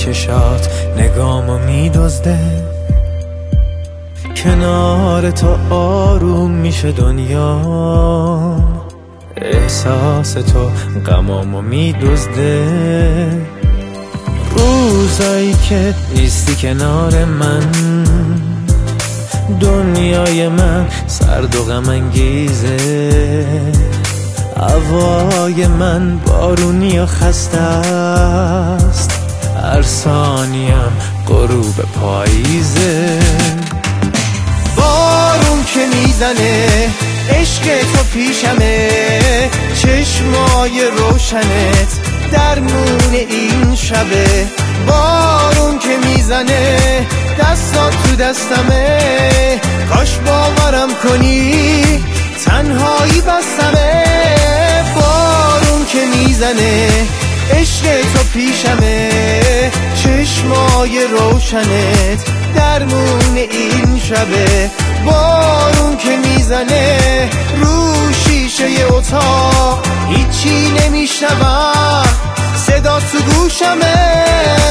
چشات نگامو میدزده، کنار تو آروم میشه دنیام، احساس تو غمامو میدزده. روزایی که نیستی کنار من، دنیای من سرد و غم انگیزه، هوای من بارونی و خسته است، هر ثانیم غروب پاییزه. بارون که میزنه عشق تو پیشمه، چشمای روشنت درمون این شبه. بارون که میزنه دستات تو دستمه، کاش باورم کنی تنهایی بستمه. بارون که میزنه عشق تو پیشمه، چشمای روشنت درمون این شبه. بارون که میزنه رو شیشه اتاق، هیچی نمیشنوم، صدا تو گوشمه.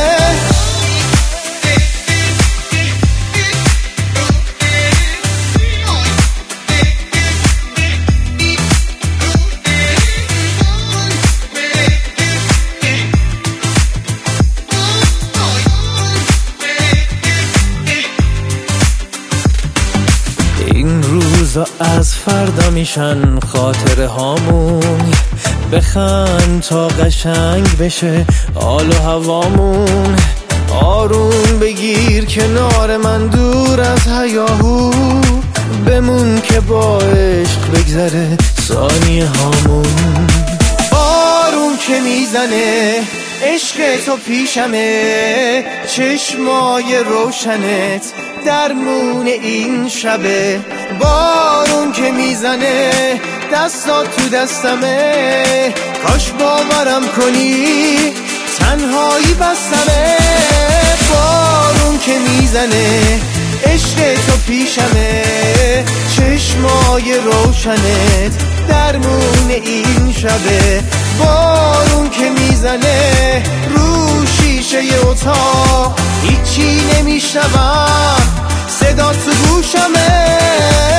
این روزا از فردا میشن خاطره هامون، بخند تا قشنگ بشه حال و هوامون. آروم بگیر کنار من دور از هیاهو، بمون که با عشق بگذره ثانیه هامون. بارون که میزنه عشق تو پیشمه، چشمای روشنت درمون این شبه. بارون که میزنه دستات تو دستمه، کاش باورم کنی تنهایی بستمه. بارون که میزنه عشق تو پیشمه، چشمای روشنت درمون این شبه. بارون که میزنه رو شیشه اتاق، هیچی نمیشنوم، صدا تو گوشمه.